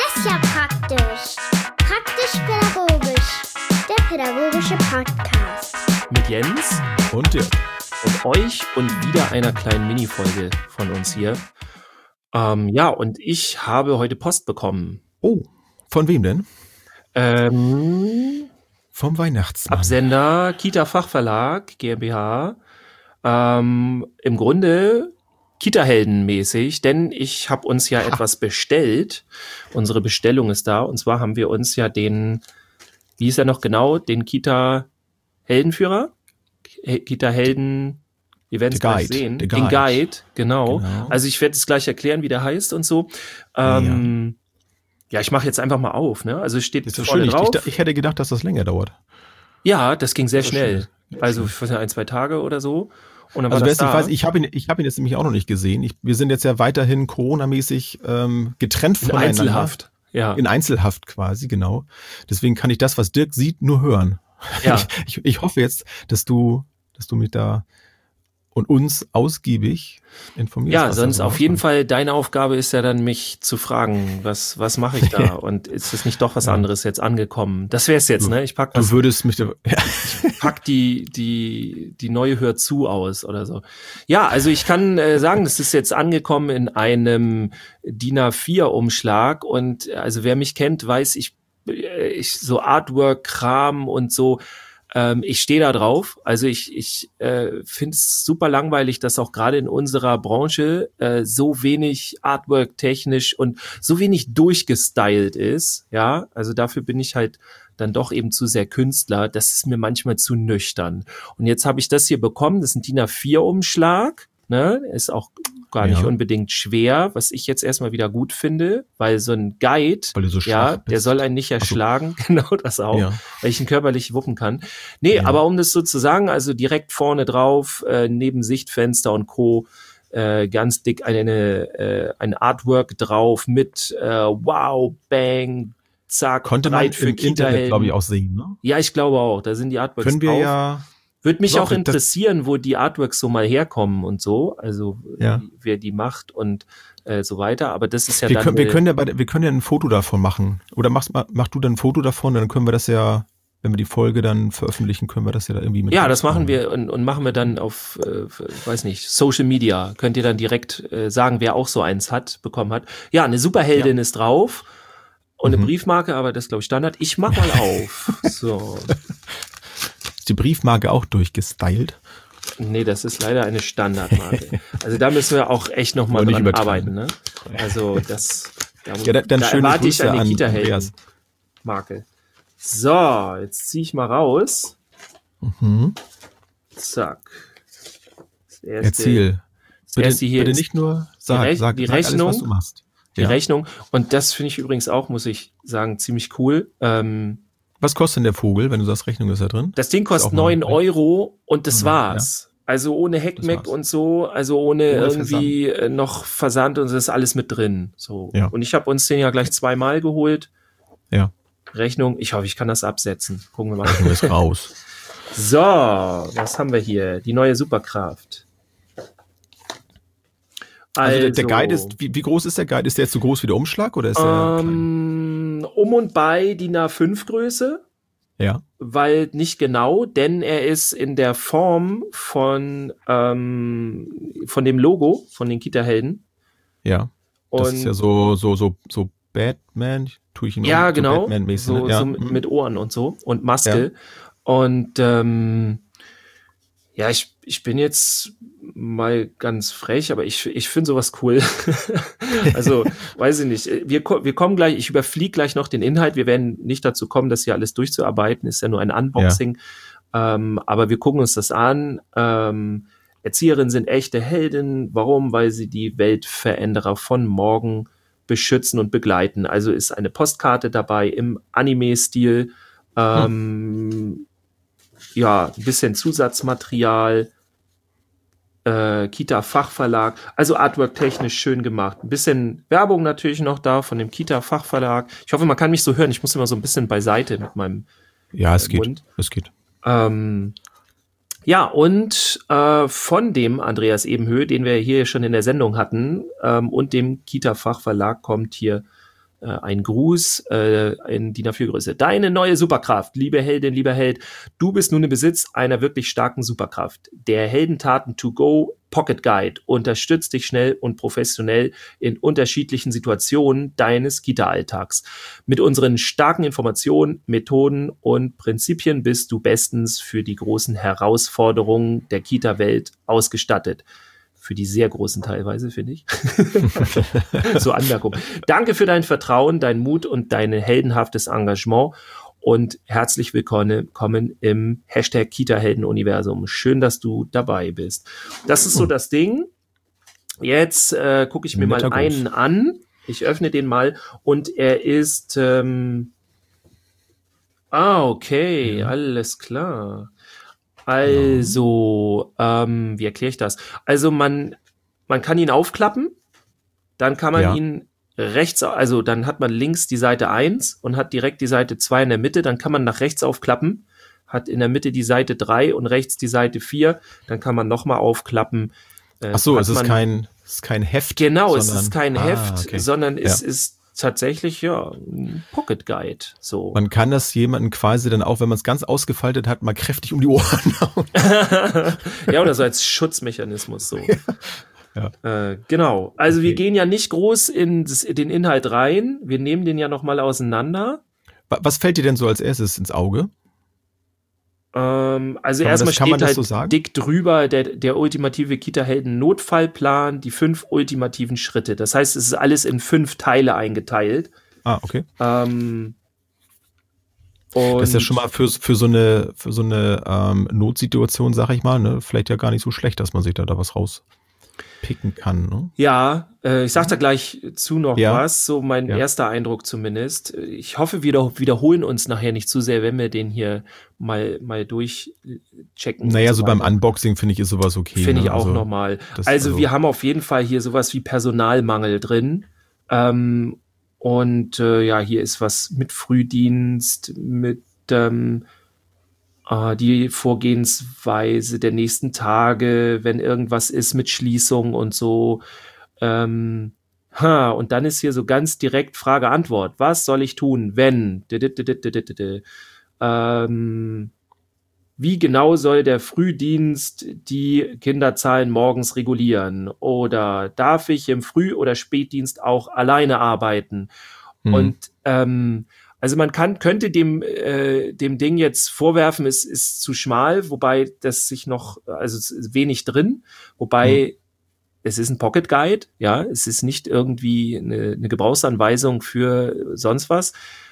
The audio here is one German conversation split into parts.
Das ist ja praktisch. Praktisch-pädagogisch. Der pädagogische Podcast. Mit Jens und Dirk. Und euch und wieder einer kleinen Mini-Folge von uns hier. Und ich habe heute Post bekommen. Oh, von wem denn? Vom Weihnachtsmann. Absender Kita Fachverlag GmbH. Im Grunde Kita-Helden-mäßig, denn ich habe uns ja etwas bestellt. Unsere Bestellung ist da. Und zwar haben wir uns ja den, wie ist er noch genau, den Kita-Heldenführer? Kita-Helden Events sehen. Den Guide, genau. Also ich werde es gleich erklären, wie der heißt und so. Ja, ich mache jetzt einfach mal auf. Ne? Also es steht ist vorne schön. drauf. Ich hätte gedacht, dass das länger dauert. Ja, das ging sehr schnell. Also ich weiß nicht, 1-2 Tage oder so. Und dann also war das da. Ich hab ihn jetzt nämlich auch noch nicht gesehen. Wir sind jetzt ja weiterhin Corona-mäßig getrennt voneinander. In Einzelhaft. Ja. In Einzelhaft quasi, genau. Deswegen kann ich das, was Dirk sieht, nur hören. Ja. Ich hoffe jetzt, dass du mich da und uns ausgiebig informierst. Ja, sonst auf jeden Fall, deine Aufgabe ist ja dann, mich zu fragen, was mache ich da? Und ist es nicht doch was anderes jetzt angekommen? Das wäre es jetzt, ne? Ich pack das. Du würdest mich da, ich pack die neue Hör zu aus oder so. Ja, also ich kann sagen, das ist jetzt angekommen in einem DIN A4-Umschlag und also wer mich kennt, weiß, ich so Artwork-Kram und so, ich stehe da drauf. Also ich finde es super langweilig, dass auch gerade in unserer Branche so wenig Artwork technisch und so wenig durchgestylt ist. Ja, also dafür bin ich halt dann doch eben zu sehr Künstler. Das ist mir manchmal zu nüchtern. Und jetzt habe ich das hier bekommen. Das ist ein DIN A4-Umschlag. Ne, ist auch gar nicht unbedingt schwer, was ich jetzt erstmal wieder gut finde, weil so ein Guide, so der soll einen nicht erschlagen, genau das auch, weil ich ihn körperlich wuppen kann. Nee, aber um das so zu sagen, also direkt vorne drauf, neben Sichtfenster und Co., ganz dick ein Artwork drauf mit wow, bang, zack, konnte man im Internet, glaube ich, auch sehen, ne? Ja, ich glaube auch, da sind die Artworks Können wir drauf. ja... Würde mich auch interessieren, wo die Artworks so mal herkommen und so, also wer die macht und so weiter, aber das ist ja wir können ja ein Foto davon machen, oder mach du dann ein Foto davon, dann können wir das ja, wenn wir die Folge dann veröffentlichen, können wir das ja da irgendwie mit. Ja, das machen wir und machen wir dann auf, weiß nicht, Social Media, könnt ihr dann direkt sagen, wer auch so eins bekommen hat. Ja, eine Superheldin ist drauf und eine Briefmarke, aber das ist, glaube ich, Standard. Ich mach mal auf, so. Die Briefmarke auch durchgestylt? Nee, das ist leider eine Standardmarke. Also da müssen wir auch echt nochmal dran arbeiten. Ne? Also da erwarte ich eine Kita-Helden-Marke. So, jetzt ziehe ich mal raus. Zack. Erzähl. Bitte nicht nur sag die Rechnung, alles, was du machst. Die Rechnung. Und das finde ich übrigens auch, muss ich sagen, ziemlich cool. Was kostet denn der Vogel, wenn du sagst, Rechnung ist da drin? Das Ding kostet 9 Euro und das war's. Ja. Also ohne Heckmeck und so, also ohne irgendwie Versand. Noch Versand und das ist alles mit drin. So. Ja. Und ich habe uns den ja gleich 2-mal geholt. Ja. Rechnung, ich hoffe, ich kann das absetzen. Gucken wir mal. Rechnung ist raus. So, was haben wir hier? Die neue Superkraft. Also der Guide ist, wie groß ist der Guide? Ist der jetzt so groß wie der Umschlag oder ist der klein? Um und bei DIN A5 Größe. Ja. Weil nicht genau, denn er ist in der Form von dem Logo von den Kita-Helden. Ja. Das ist ja so Batman, tue ich ihn ja, so genau. Batman-mäßig. So mit Ohren und so und Maske. Ja. Und ich bin jetzt mal ganz frech, aber ich finde sowas cool. Also, weiß ich nicht. Wir kommen gleich, ich überfliege gleich noch den Inhalt. Wir werden nicht dazu kommen, das hier alles durchzuarbeiten. Ist ja nur ein Unboxing. Ja. Aber wir gucken uns das an. Erzieherinnen sind echte Helden. Warum? Weil sie die Weltveränderer von morgen beschützen und begleiten. Also ist eine Postkarte dabei im Anime-Stil. Ja, ein bisschen Zusatzmaterial, Kita-Fachverlag, also Artwork-technisch schön gemacht. Ein bisschen Werbung natürlich noch da von dem Kita-Fachverlag. Ich hoffe, man kann mich so hören. Ich muss immer so ein bisschen beiseite mit meinem Mund. Es geht. Ja, und von dem Andreas Ebenhö, den wir hier schon in der Sendung hatten, und dem Kita-Fachverlag kommt hier ein Gruß in DIN A4-Größe. Deine neue Superkraft, liebe Heldin, lieber Held, du bist nun im Besitz einer wirklich starken Superkraft. Der Heldentaten to go Pocket Guide unterstützt dich schnell und professionell in unterschiedlichen Situationen deines Kita-Alltags. Mit unseren starken Informationen, Methoden und Prinzipien bist du bestens für die großen Herausforderungen der Kita-Welt ausgestattet. Für die sehr großen teilweise, finde ich. So Anmerkung. Danke für dein Vertrauen, dein Mut und dein heldenhaftes Engagement und herzlich willkommen im Hashtag Kita-Helden-Universum. Schön, dass du dabei bist. Das ist so das Ding. Jetzt gucke ich mir mal einen an. Ich öffne den mal und er ist okay, alles klar. Also, wie erkläre ich das? Also man kann ihn aufklappen, dann kann man ihn rechts, also dann hat man links die Seite 1 und hat direkt die Seite 2 in der Mitte, dann kann man nach rechts aufklappen, hat in der Mitte die Seite 3 und rechts die Seite 4, dann kann man nochmal aufklappen. Ach so, es ist kein Heft. Genau, es ist kein Heft, sondern es ist tatsächlich, ein Pocket Guide. So. Man kann das jemanden quasi dann auch, wenn man es ganz ausgefaltet hat, mal kräftig um die Ohren hauen. Ja, oder so als Schutzmechanismus so. Ja. Genau. Also wir gehen ja nicht groß in den Inhalt rein. Wir nehmen den ja nochmal auseinander. Was fällt dir denn so als erstes ins Auge? Also erstmal steht halt so dick drüber der ultimative Kita-Helden-Notfallplan, die 5 ultimativen Schritte. Das heißt, es ist alles in 5 Teile eingeteilt. Ah, okay. Und das ist ja schon mal für so eine Notsituation, sag ich mal, ne? Vielleicht ja gar nicht so schlecht, dass man sich da was rauspicken kann. Ne? Ja, ich sag da gleich zu noch was, so mein erster Eindruck zumindest. Ich hoffe, wir wiederholen uns nachher nicht zu sehr, wenn wir den hier mal durchchecken. Naja, so beim Unboxing finde ich ist sowas okay. Finde ich auch normal. Also wir haben auf jeden Fall hier sowas wie Personalmangel drin. Und hier ist was mit Frühdienst, mit die Vorgehensweise der nächsten Tage, wenn irgendwas ist mit Schließung und so. Und dann ist hier so ganz direkt Frage-Antwort. Was soll ich tun, wenn? Wie genau soll der Frühdienst die Kinderzahlen morgens regulieren? Oder darf ich im Früh- oder Spätdienst auch alleine arbeiten? Und also man könnte dem Ding jetzt vorwerfen, es ist zu schmal, wobei das sich noch, also es ist wenig drin, wobei es ist ein Pocket Guide, ja, es ist nicht irgendwie eine Gebrauchsanweisung für sonst was.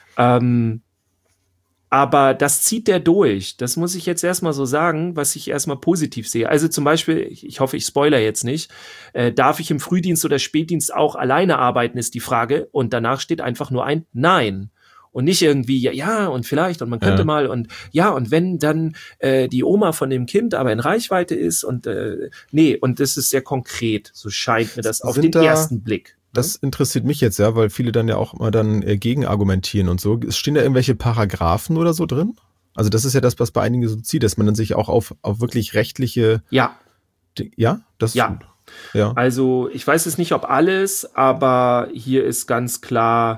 Aber das zieht der durch. Das muss ich jetzt erstmal so sagen, was ich erstmal positiv sehe. Also zum Beispiel, ich hoffe, ich spoiler jetzt nicht, darf ich im Frühdienst oder Spätdienst auch alleine arbeiten, ist die Frage. Und danach steht einfach nur ein Nein. Und nicht irgendwie, ja, und vielleicht, und man könnte mal, und ja, und wenn dann die Oma von dem Kind aber in Reichweite ist und nee, und das ist sehr konkret, so scheint mir das auf den ersten Blick. Das interessiert mich jetzt weil viele dann ja auch immer dann gegen argumentieren und so. Stehen da irgendwelche Paragraphen oder so drin? Also das ist ja das, was bei einigen so zieht, dass man dann sich auch auf wirklich rechtliche... Ja. Das ist gut. Ja. Also ich weiß jetzt nicht, ob alles, aber hier ist ganz klar,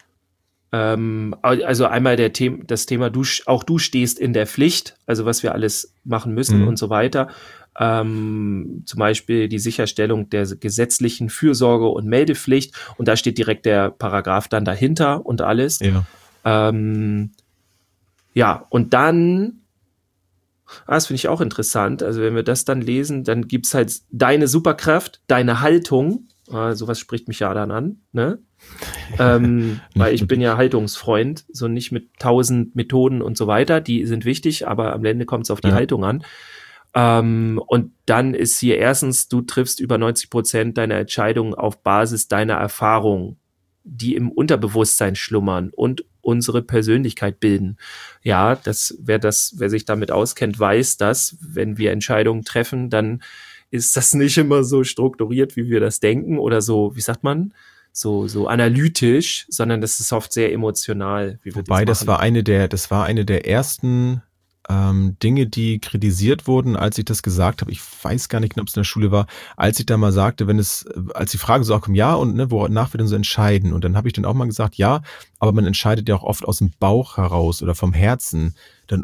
also einmal das Thema, auch du stehst in der Pflicht, also was wir alles machen müssen und so weiter. Zum Beispiel die Sicherstellung der gesetzlichen Fürsorge und Meldepflicht und da steht direkt der Paragraph dann dahinter und alles. Ja, und dann, das finde ich auch interessant, also wenn wir das dann lesen, dann gibt's halt deine Superkraft, deine Haltung, sowas spricht mich ja dann an, ne? Weil ich bin ja Haltungsfreund, so nicht mit 1000 Methoden und so weiter, die sind wichtig, aber am Ende kommt es auf die Haltung an. Und dann ist hier erstens, du triffst über 90% deiner Entscheidungen auf Basis deiner Erfahrung, die im Unterbewusstsein schlummern und unsere Persönlichkeit bilden. Ja, wer sich damit auskennt, weiß, dass, wenn wir Entscheidungen treffen, dann ist das nicht immer so strukturiert, wie wir das denken oder so, wie sagt man, so analytisch, sondern das ist oft sehr emotional. Wobei, das war eine der ersten Dinge, die kritisiert wurden, als ich das gesagt habe. Ich weiß gar nicht, ob es in der Schule war, als ich da mal sagte, als die Frage so auch kommt, ja, und ne, wonach wir denn so entscheiden? Und dann habe ich dann auch mal gesagt, ja, aber man entscheidet ja auch oft aus dem Bauch heraus oder vom Herzen. Dann,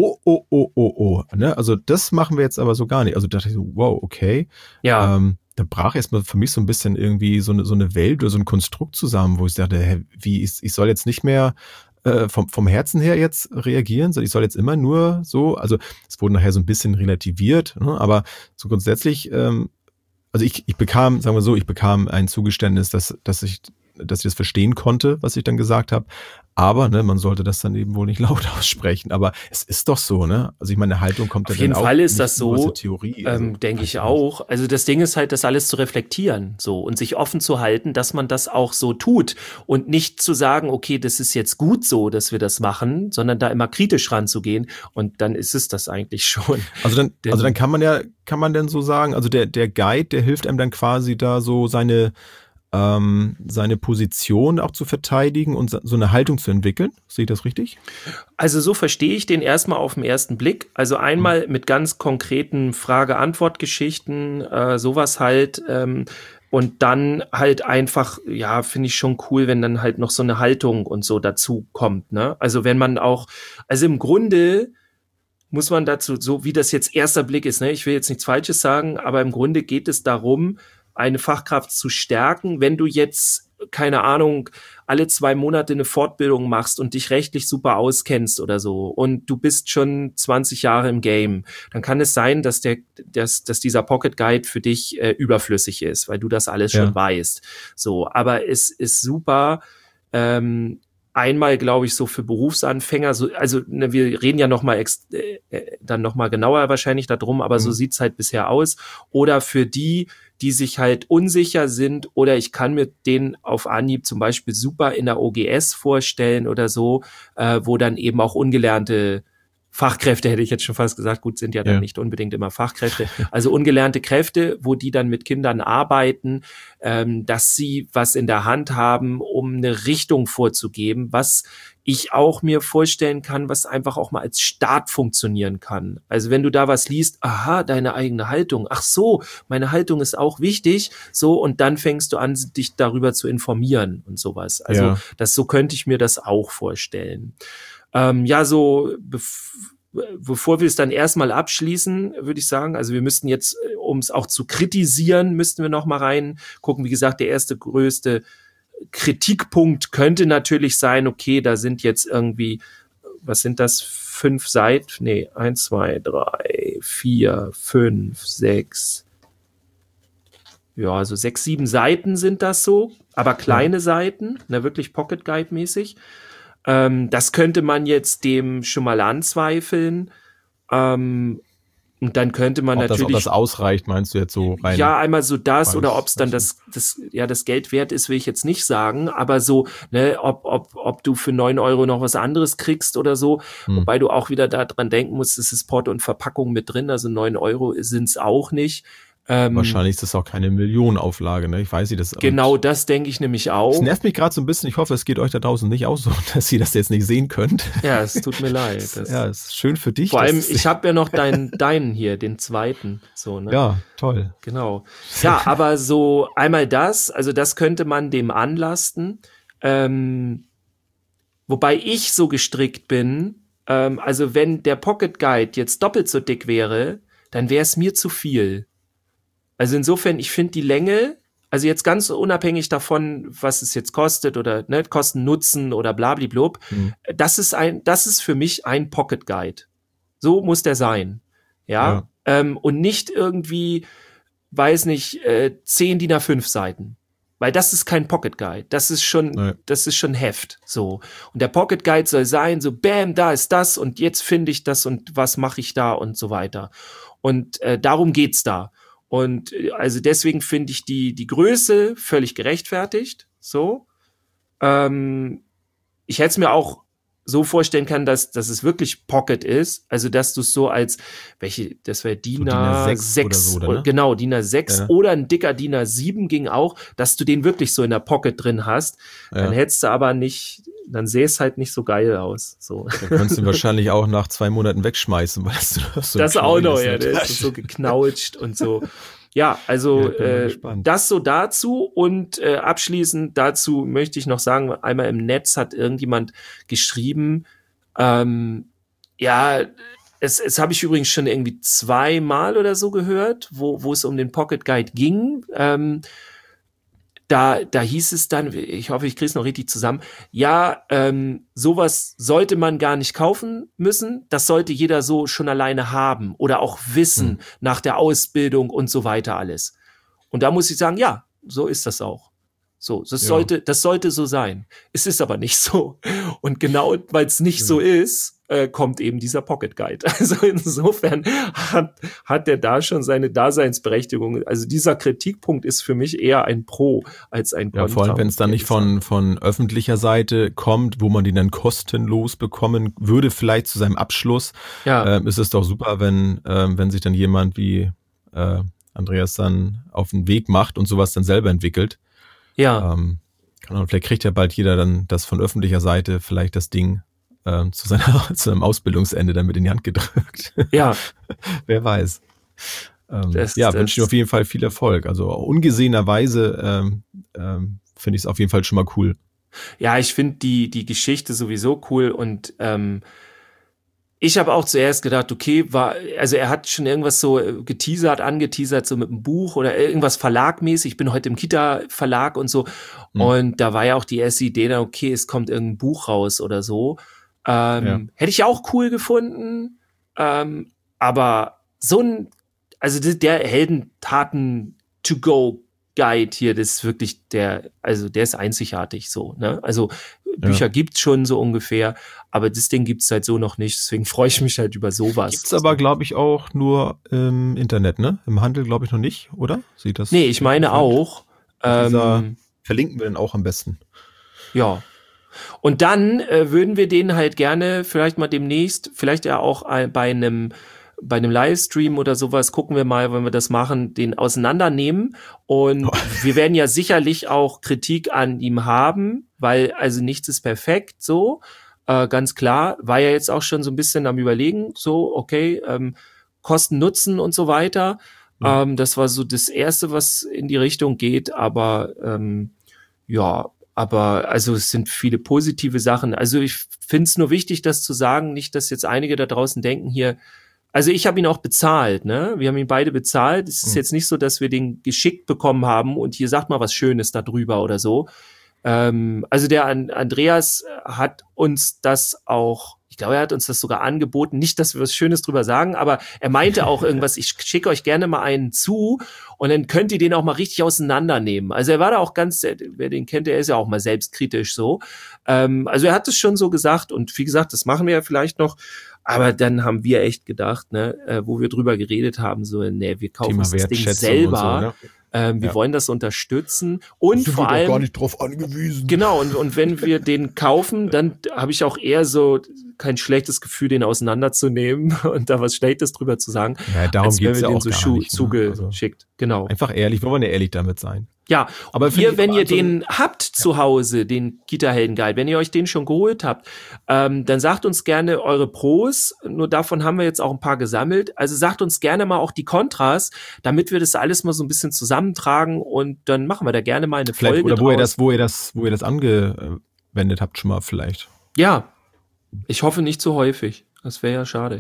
ne? Also das machen wir jetzt aber so gar nicht. Also dachte ich so, wow, okay. Ja. Da brach erstmal für mich so ein bisschen irgendwie so eine Welt oder so ein Konstrukt zusammen, wo ich dachte, ich soll jetzt nicht mehr vom Herzen her jetzt reagieren, sondern ich soll jetzt immer nur so, also es wurde nachher so ein bisschen relativiert, ne, aber so grundsätzlich, also ich bekam, sagen wir so, ich bekam ein Zugeständnis, dass ich das verstehen konnte, was ich dann gesagt habe. Aber ne, man sollte das dann eben wohl nicht laut aussprechen. Aber es ist doch so, ne? Also ich meine, Haltung kommt auf ja jeden dann auch Fall ist nicht das nur aus so, der Theorie. Also, denke ich auch. Also das Ding ist halt, das alles zu reflektieren so und sich offen zu halten, dass man das auch so tut und nicht zu sagen, okay, das ist jetzt gut so, dass wir das machen, sondern da immer kritisch ranzugehen und dann ist es das eigentlich schon. Also dann kann man denn so sagen, also der Guide, der hilft einem dann quasi da so seine Position auch zu verteidigen und so eine Haltung zu entwickeln. Sehe ich das richtig? Also so verstehe ich den erstmal auf den ersten Blick. Also einmal mit ganz konkreten Frage-Antwort-Geschichten, sowas halt. Und dann halt einfach, ja, finde ich schon cool, wenn dann halt noch so eine Haltung und so dazu kommt, ne? Also wenn man auch, also im Grunde muss man dazu, so wie das jetzt erster Blick ist, ne? Ich will jetzt nichts Falsches sagen, aber im Grunde geht es darum, eine Fachkraft zu stärken, wenn du jetzt, keine Ahnung, alle 2 Monate eine Fortbildung machst und dich rechtlich super auskennst oder so und du bist schon 20 Jahre im Game, dann kann es sein, dass dieser Pocket Guide für dich überflüssig ist, weil du das alles schon weißt. So, aber es ist super, einmal, glaube ich, so für Berufsanfänger, so, also ne, wir reden ja dann noch mal genauer wahrscheinlich darum, aber so sieht's halt bisher aus. Oder für die sich halt unsicher sind, oder ich kann mir den auf Anhieb zum Beispiel super in der OGS vorstellen oder so, wo dann eben auch ungelernte Fachkräfte, hätte ich jetzt schon fast gesagt, gut, sind ja dann nicht unbedingt immer Fachkräfte, also ungelernte Kräfte, wo die dann mit Kindern arbeiten, dass sie was in der Hand haben, um eine Richtung vorzugeben, was ich auch mir vorstellen kann, was einfach auch mal als Start funktionieren kann. Also wenn du da was liest, aha, deine eigene Haltung, ach so, meine Haltung ist auch wichtig, so, und dann fängst du an, dich darüber zu informieren und sowas. Also so könnte ich mir das auch vorstellen. So, bevor wir es dann erstmal abschließen, würde ich sagen, also wir müssten jetzt, um es auch zu kritisieren, müssten wir noch mal reingucken. Wie gesagt, der erste größte Kritikpunkt könnte natürlich sein, okay, da sind jetzt irgendwie, was sind das, 5 Seiten? Nee, 1, 2, 3, 4, 5, 6. Ja, also 6, 7 Seiten sind das so, aber kleine Seiten, ne, wirklich Pocket Guide mäßig. Das könnte man jetzt dem schon mal anzweifeln. Und dann könnte man natürlich. Ob das ausreicht, meinst du jetzt so rein? Ja, einmal so das, oder ob es dann das Geld wert ist, will ich jetzt nicht sagen. Aber so, ne, ob du für 9 Euro noch was anderes kriegst oder so. Wobei du auch wieder daran denken musst, es ist Porto und Verpackung mit drin. Also 9 Euro sind's auch nicht. Wahrscheinlich ist das auch keine Millionenauflage, ne? Ich weiß nicht, das. Genau, das denke ich nämlich auch. Es nervt mich gerade so ein bisschen. Ich hoffe, es geht euch da draußen nicht auch so, dass ihr das jetzt nicht sehen könnt. Ja, es tut mir leid. Es ist schön für dich. Vor allem, ich habe ja noch deinen hier, den zweiten. So, ne? Ja, toll. Genau. Ja, aber so einmal das, also das könnte man dem anlasten. Wobei ich so gestrickt bin, also wenn der Pocket Guide jetzt doppelt so dick wäre, dann wäre es mir zu viel. Also insofern, ich finde die Länge, also jetzt ganz unabhängig davon, was es jetzt kostet oder ne, Kosten, Nutzen oder blablablub, das ist für mich ein Pocket Guide. So muss der sein. Ja. Und nicht irgendwie, weiß nicht, 10 DIN A5 Seiten. Weil das ist kein Pocket Guide. Das ist schon Heft. So. Und der Pocket Guide soll sein, so bam, da ist das und jetzt finde ich das und was mache ich da und so weiter. Und darum geht's da. Und also deswegen finde ich die Größe völlig gerechtfertigt. So. Ich hätte es mir auch so vorstellen können, dass es wirklich Pocket ist. Also dass du es so als, das wäre DIN A6 oder so, oder, ne? Genau, DIN A6 oder ein dicker DIN A7 ging auch, dass du den wirklich so in der Pocket drin hast. Dann hättest du aber nicht dann sähe es halt nicht so geil aus. So. Dann könntest du ihn wahrscheinlich auch nach 2 Monaten wegschmeißen, weil du so das auch noch, ja, der ist so geknautscht und so. Ja, also das so dazu und abschließend dazu möchte ich noch sagen, einmal im Netz hat irgendjemand geschrieben, es habe ich übrigens schon irgendwie 2-mal oder so gehört, wo es um den Pocket Guide ging. Da hieß es dann, ich hoffe, ich kriege es noch richtig zusammen, ja, sowas sollte man gar nicht kaufen müssen, das sollte jeder so schon alleine haben oder auch wissen nach der Ausbildung und so weiter alles. Und da muss ich sagen, ja, so ist das auch. So, das sollte so sein. Es ist aber nicht so. Und genau, weil es nicht so ist, kommt eben dieser Pocket Guide. Also insofern hat der da schon seine Daseinsberechtigung. Also dieser Kritikpunkt ist für mich eher ein Pro als ein Kontra. Ja, vor allem, wenn es dann nicht von öffentlicher Seite kommt, wo man den dann kostenlos bekommen würde, vielleicht zu seinem Abschluss, ist es doch super, wenn sich dann jemand wie Andreas dann auf den Weg macht und sowas dann selber entwickelt. Ja. Vielleicht kriegt ja bald jeder dann das von öffentlicher Seite, vielleicht das Ding zu seinem Ausbildungsende dann mit in die Hand gedrückt. Ja. Wer weiß. Wünsche ich auf jeden Fall viel Erfolg. Also ungesehenerweise finde ich es auf jeden Fall schon mal cool. Ja, ich finde die Geschichte sowieso cool und ich habe auch zuerst gedacht, okay, also er hat schon irgendwas so angeteasert, so mit einem Buch oder irgendwas verlagmäßig. Ich bin heute im Kita-Verlag und so. Und da war ja auch die erste Idee dann, okay, es kommt irgendein Buch raus oder so. Hätte ich auch cool gefunden. Aber also der Heldentaten-to-go-Guide hier, das ist wirklich der ist einzigartig so, ne? Also Bücher gibt's schon so ungefähr, aber das Ding gibt's halt so noch nicht, deswegen freue ich mich halt über sowas. Gibt's aber, glaube ich, auch nur im Internet, ne? Im Handel, glaube ich, noch nicht, oder? Sieht das? Nee, ich meine auch. Verlinken wir den auch am besten. Ja. Und dann würden wir den halt gerne vielleicht mal demnächst, vielleicht ja auch bei einem Livestream oder sowas, gucken wir mal, wenn wir das machen, den auseinandernehmen. Und wir werden ja sicherlich auch Kritik an ihm haben, weil also nichts ist perfekt, so. Ganz klar, war ja jetzt auch schon so ein bisschen am Überlegen, so, okay, Kosten, Nutzen und so weiter. Das war so das Erste, was in die Richtung geht, aber also es sind viele positive Sachen. Also ich finde es nur wichtig, das zu sagen, nicht, dass jetzt einige da draußen denken hier, also ich habe ihn auch bezahlt, ne? Wir haben ihn beide bezahlt. Es ist jetzt nicht so, dass wir den geschickt bekommen haben und hier sagt mal was Schönes da drüber oder so. Also der Andreas hat uns das auch, ich glaube, er hat uns das sogar angeboten. Nicht, dass wir was Schönes drüber sagen, aber er meinte auch irgendwas, ich schicke euch gerne mal einen zu und dann könnt ihr den auch mal richtig auseinandernehmen. Also er war da auch wer den kennt, der ist ja auch mal selbstkritisch so. Also er hat es schon so gesagt und wie gesagt, das machen wir ja vielleicht noch. Aber dann haben wir echt gedacht, ne, wo wir drüber geredet haben, so, ne, wir kaufen uns das Ding selber. So, ne? Wir wollen das unterstützen und vor allem gar nicht drauf angewiesen. Genau, und wenn wir den kaufen, dann habe ich auch eher so kein schlechtes Gefühl, den auseinanderzunehmen und da was Schlechtes drüber zu sagen. Ja, darum geht's ja auch so gar nicht, zugeschickt. Genau. Einfach ehrlich, wir wollen ja ehrlich damit sein. Ja, aber wenn ihr den habt zu Hause, den Kita-Helden-Guide, wenn ihr euch den schon geholt habt, dann sagt uns gerne eure Pros, nur davon haben wir jetzt auch ein paar gesammelt, also sagt uns gerne mal auch die Kontras, damit wir das alles mal so ein bisschen zusammentragen und dann machen wir da gerne mal eine Folge oder wo ihr das angewendet habt schon mal vielleicht. Ja, ich hoffe nicht so häufig. Das wäre ja schade.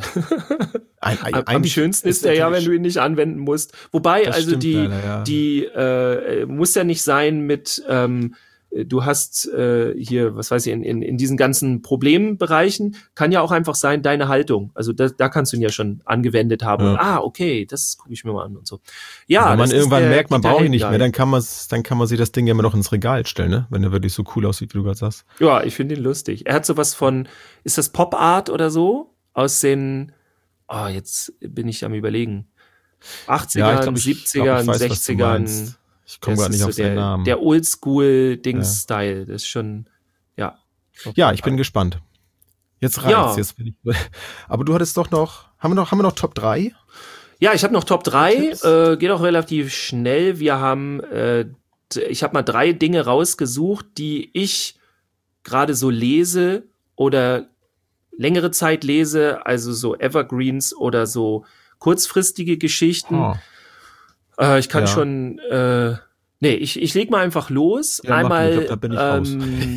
Am schönsten ist der ja, wenn du ihn nicht anwenden musst. Wobei, also die muss ja nicht sein mit, du hast hier, was weiß ich, in diesen ganzen Problembereichen, kann ja auch einfach sein, deine Haltung. Also da kannst du ihn ja schon angewendet haben. Ja. Und, okay, das gucke ich mir mal an und so. Ja, wenn man irgendwann merkt, man braucht ihn nicht mehr, dann kann man sich das Ding ja immer noch ins Regal stellen, ne? Wenn er wirklich so cool aussieht, wie du gerade sagst. Ja, ich finde ihn lustig. Er hat sowas von, ist das Pop Art oder so? Aus den, jetzt bin ich am Überlegen. 80ern, 70ern, 60ern. Ich komme gerade nicht auf seinen Namen. Der Oldschool-Dings-Style, das ist schon, ja. Ja, ich bin gespannt. Jetzt reicht's. Ja. Aber du hattest doch noch, haben wir noch Top 3? Ja, ich habe noch Top 3, geht auch relativ schnell. Ich habe mal 3 Dinge rausgesucht, die ich gerade so lese oder längere Zeit lese, also so Evergreens oder so kurzfristige Geschichten. Ich kann schon, ich leg mal einfach los. Ja, einmal, ich glaub, da bin ich raus.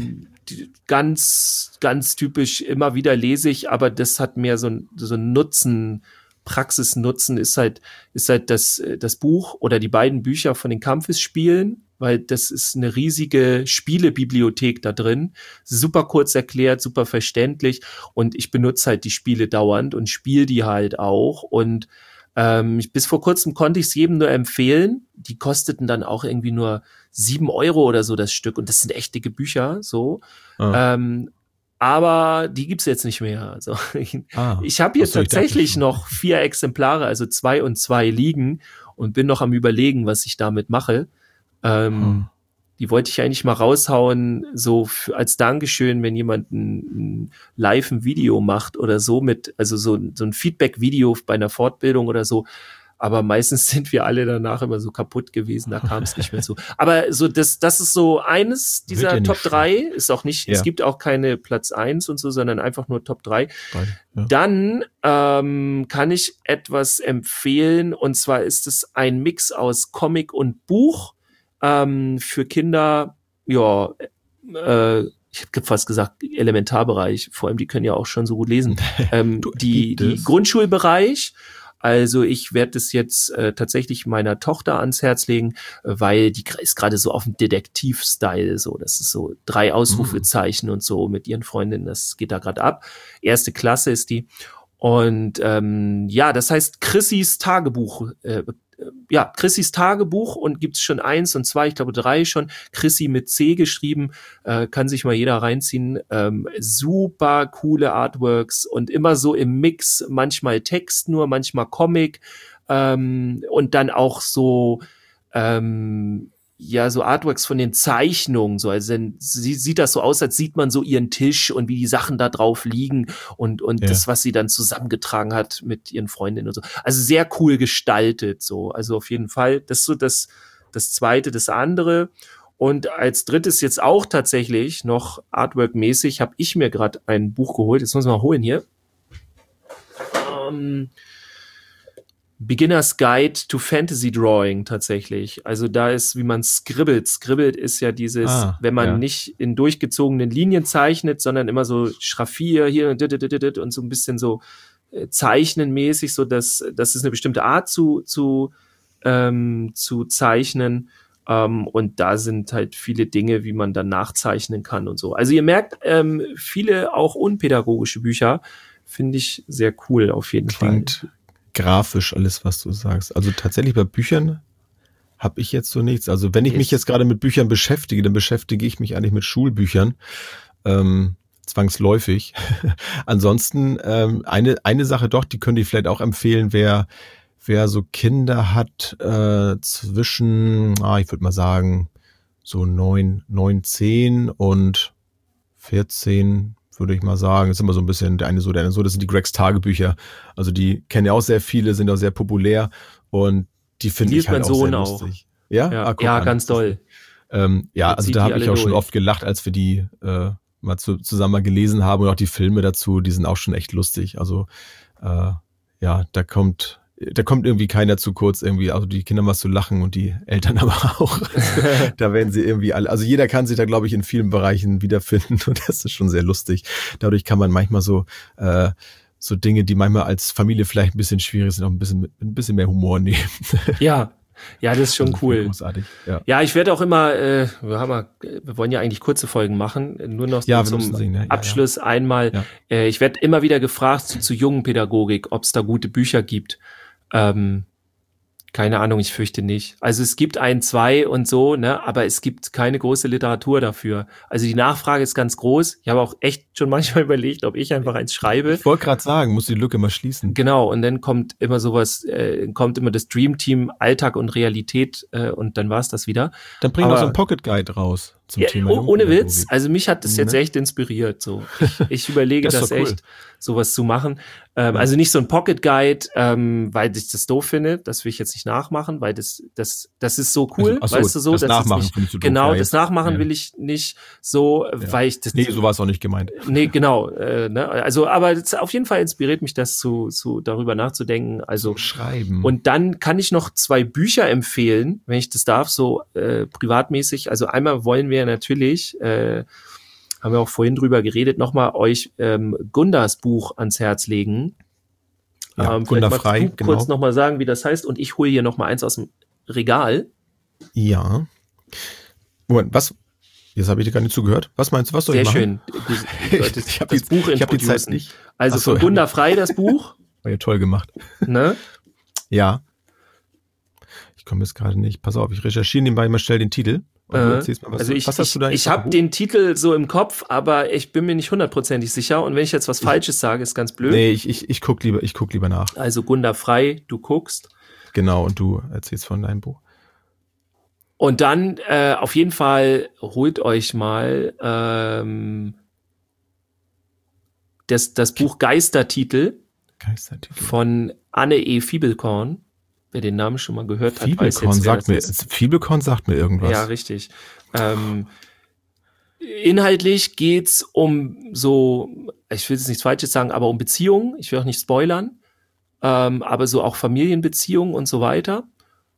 Ganz, ganz typisch, immer wieder lese ich, aber das hat mehr so ein Nutzen, Praxisnutzen ist halt das Buch oder die beiden Bücher von den Kampfesspielen, weil das ist eine riesige Spielebibliothek da drin. Super kurz erklärt, super verständlich und ich benutze halt die Spiele dauernd und spiele die halt auch und bis vor kurzem konnte ich es jedem nur empfehlen. Die kosteten dann auch irgendwie nur 7 € oder so das Stück und das sind echt dicke Bücher, so. Aber die gibt's jetzt nicht mehr. Also ich habe hier tatsächlich noch 4 Exemplare, also 2 und 2 liegen und bin noch am Überlegen, was ich damit mache. Die wollte ich eigentlich mal raushauen, so als Dankeschön, wenn jemand ein Video macht oder so also so ein Feedback-Video bei einer Fortbildung oder so. Aber meistens sind wir alle danach immer so kaputt gewesen, da kam es nicht mehr zu. Aber so das ist so eines dieser Top 3, ist auch nicht, es gibt auch keine Platz 1 und so, sondern einfach nur Top 3. Ja. Dann kann ich etwas empfehlen und zwar ist es ein Mix aus Comic und Buch für Kinder, ich habe fast gesagt Elementarbereich, vor allem die können ja auch schon so gut lesen. Die Grundschulbereich. Also ich werde das jetzt tatsächlich meiner Tochter ans Herz legen, weil die ist gerade so auf dem Detektiv-Style, so das ist so 3 Ausrufezeichen und so mit ihren Freundinnen, das geht da gerade ab. 1. Klasse ist die. Und das heißt Chrissys Tagebuch. Chrissys Tagebuch und gibt's schon 1 und 2, ich glaube 3 schon. Chrissy mit C geschrieben, kann sich mal jeder reinziehen. Super coole Artworks und immer so im Mix, manchmal Text nur, manchmal Comic und dann auch so so Artworks von den Zeichnungen, so, also sie sieht das so aus, als sieht man so ihren Tisch und wie die Sachen da drauf liegen und das, was sie dann zusammengetragen hat mit ihren Freundinnen und so. Also sehr cool gestaltet, so. Also auf jeden Fall, das ist so das Zweite, das andere. Und als drittes jetzt auch tatsächlich noch Artwork-mäßig habe ich mir gerade ein Buch geholt. Jetzt muss man mal holen hier. Beginner's Guide to Fantasy Drawing tatsächlich. Also da ist, wie man scribbelt. Scribbelt ist ja dieses, wenn man nicht in durchgezogenen Linien zeichnet, sondern immer so Schraffier hier und so ein bisschen so zeichnenmäßig, so dass das ist eine bestimmte Art zu zeichnen. Und da sind halt viele Dinge, wie man dann nachzeichnen kann und so. Also ihr merkt, viele auch unpädagogische Bücher finde ich sehr cool auf jeden Fall. Grafisch alles, was du sagst. Also tatsächlich bei Büchern habe ich jetzt so nichts. Also wenn ich mich jetzt gerade mit Büchern beschäftige, dann beschäftige ich mich eigentlich mit Schulbüchern. Zwangsläufig. Ansonsten eine Sache doch, die könnte ich vielleicht auch empfehlen, wer so Kinder hat zwischen, ich würde mal sagen, so 9, 10 und 14, würde ich mal sagen. Das ist immer so ein bisschen der eine so. Das sind die Gregs Tagebücher. Also die kennen ja auch sehr viele, sind auch sehr populär und die finde ich halt auch sehr lustig. Ja, ganz toll. Also da habe ich auch schon oft gelacht, als wir die mal zusammen mal gelesen haben und auch die Filme dazu, die sind auch schon echt lustig. Also da kommt irgendwie keiner zu kurz irgendwie, also die Kinder mal zu lachen und die Eltern aber auch. Also, da werden sie irgendwie alle, also jeder kann sich da, glaube ich, in vielen Bereichen wiederfinden und das ist schon sehr lustig. Dadurch kann man manchmal so Dinge, die manchmal als Familie vielleicht ein bisschen schwierig sind, auch ein bisschen mehr Humor nehmen. Ja, das ist schon cool. Großartig. Ja, ich werde auch immer, wir wollen ja eigentlich kurze Folgen machen, nur noch zum Abschluss einmal. Ja. Ich werde immer wieder gefragt zu jungen Pädagogik, ob es da gute Bücher gibt. Keine Ahnung, ich fürchte nicht. Also es gibt 1, 2 und so, ne, aber es gibt keine große Literatur dafür. Also die Nachfrage ist ganz groß. Ich habe auch echt schon manchmal überlegt, ob ich einfach eins schreibe. Ich wollte gerade sagen, muss die Lücke mal schließen. Genau, und dann kommt immer das Dream Team, Alltag und Realität und dann war's das wieder. Dann bring doch so einen Pocket Guide raus. zum Thema ohne Witz, also mich hat das jetzt echt inspiriert. So. Ich überlege das cool. echt, sowas zu machen. Also nicht so ein Pocket Guide, weil ich das doof finde, das will ich jetzt nicht nachmachen, weil das ist so cool, also, weißt du so. Das Nachmachen nicht, findest du doof. Genau, das Nachmachen will ich nicht so, weil ich das... Nee, so war es auch nicht gemeint. Nee, genau. Ne? Also, aber auf jeden Fall inspiriert mich das darüber nachzudenken. Also schreiben. Und dann kann ich noch 2 Bücher empfehlen, wenn ich das darf, so privatmäßig. Also einmal wollen wir natürlich, haben wir auch vorhin drüber geredet, nochmal euch Gundas Buch ans Herz legen. Ja, Gunda Frei, genau. Kurz nochmal sagen, wie das heißt. Und ich hole hier nochmal eins aus dem Regal. Ja. Moment, was? Jetzt habe ich dir gar nicht zugehört. Was meinst du, was soll ich machen? Sehr schön. Ich habe das Buch ich hab die Zeit nicht. Also von Gunda Frei das Buch. War ja toll gemacht. Ne? Ja. Ich komme jetzt gerade nicht. Pass auf, ich recherchiere nebenbei mal schnell den Titel. Also was hast du da? Ich habe den Titel so im Kopf, aber ich bin mir nicht 100%ig sicher. Und wenn ich jetzt was Falsches sage, ist ganz blöd. Nee, ich guck lieber nach. Also Gunda Frei, du guckst. Genau, und du erzählst von deinem Buch. Und dann auf jeden Fall holt euch mal das Buch Geistertitel von Anne E. Fiebelkorn. Wer den Namen schon mal gehört hat, weiß jetzt, Fiebelkorn sagt mir irgendwas. Ja, richtig. Inhaltlich geht's um so, ich will jetzt nichts Falsches sagen, aber um Beziehungen. Ich will auch nicht spoilern. Aber so auch Familienbeziehungen und so weiter.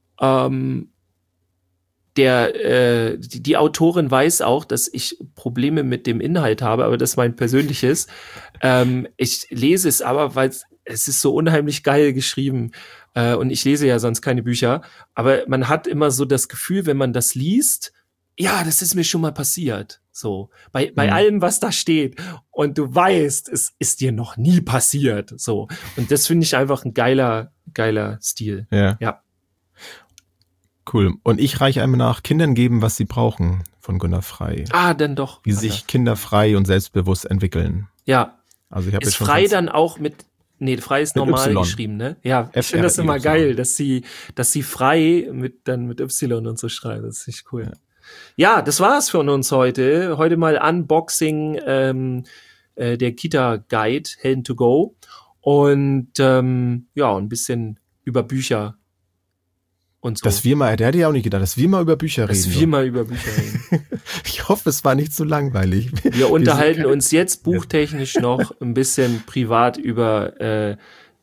Die Autorin weiß auch, dass ich Probleme mit dem Inhalt habe, aber das ist mein persönliches. Ich lese es aber, weil es ist so unheimlich geil geschrieben. Und ich lese ja sonst keine Bücher. Aber man hat immer so das Gefühl, wenn man das liest, ja, das ist mir schon mal passiert. So, bei allem, was da steht. Und du weißt, es ist dir noch nie passiert. So. Und das finde ich einfach ein geiler Stil. Ja. Cool. Und ich reiche einmal nach Kindern geben, was sie brauchen, von Gunda Frei. Dann doch. Wie sich Kinder frei und selbstbewusst entwickeln. Ja. Also ich habe jetzt schon frei dann auch frei ist normal geschrieben, ne? Ja, ich finde das immer geil, dass sie frei mit Y und so schreiben. Das ist echt cool. Ja, das war's von uns heute. Heute mal Unboxing der Kita Guide Helden to Go und ein bisschen über Bücher. Und so. Der hätte ja auch nicht gedacht, dass wir mal über Bücher reden. Ich hoffe, es war nicht so langweilig. Wir unterhalten uns jetzt buchtechnisch noch ein bisschen privat über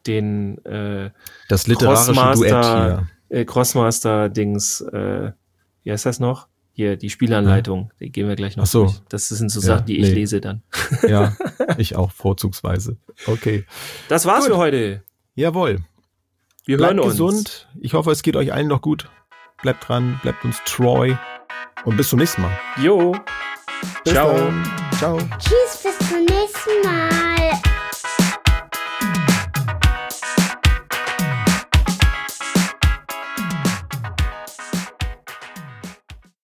das literarische Duett hier. Crossmaster-Dings, wie heißt das noch? Hier, die Spielanleitung, die gehen wir gleich noch durch. Das sind so Sachen, die ich lese dann. Ja, ich auch vorzugsweise. Okay. Das war's für heute. Jawohl. Wir hören uns. Bleibt gesund. Ich hoffe, es geht euch allen noch gut. Bleibt dran, bleibt uns treu. Und bis zum nächsten Mal. Jo. Ciao. Ciao. Tschüss, bis zum nächsten Mal.